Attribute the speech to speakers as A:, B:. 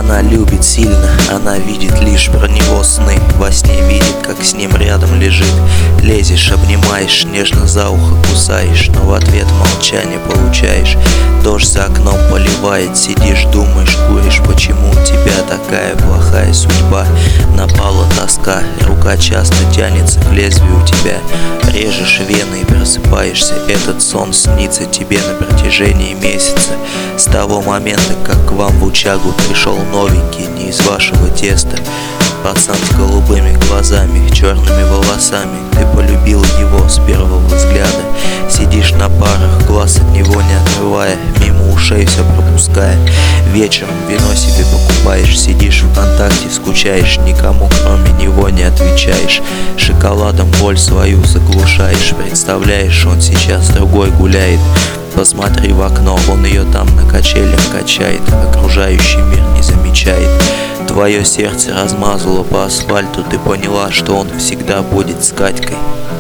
A: Она любит сильно, она видит лишь про него сны. Во сне видит, как с ним рядом лежит. Лезешь, обнимаешь, нежно за ухо кусаешь, но в ответ молчание получаешь. Дождь за окном поливает, сидишь, думаешь, куришь. Почему у тебя такая плохая судьба? Напала тоска, рука часто тянется к лезвию у тебя. Режешь вены и просыпаешься. Этот сон снится тебе на протяжении месяца. С того момента, как к вам в общагу пришел новенький, не из вашего теста. Пацан с голубыми глазами, черными волосами. Ты полюбил его с первого взгляда. Сидишь на парах, глаз от него не отрывая, мимо ушей все пропуская. Вечером вино себе покупаешь, сидишь ВКонтакте, скучаешь, никому кроме него не отвечаешь. Шоколадом боль свою заглушаешь, представляешь, он сейчас с другой гуляет. Посмотри в окно, он ее там на качелях качает, окружающий мир не замечает. Твое сердце размазало по асфальту, ты поняла, что он всегда будет с Катькой.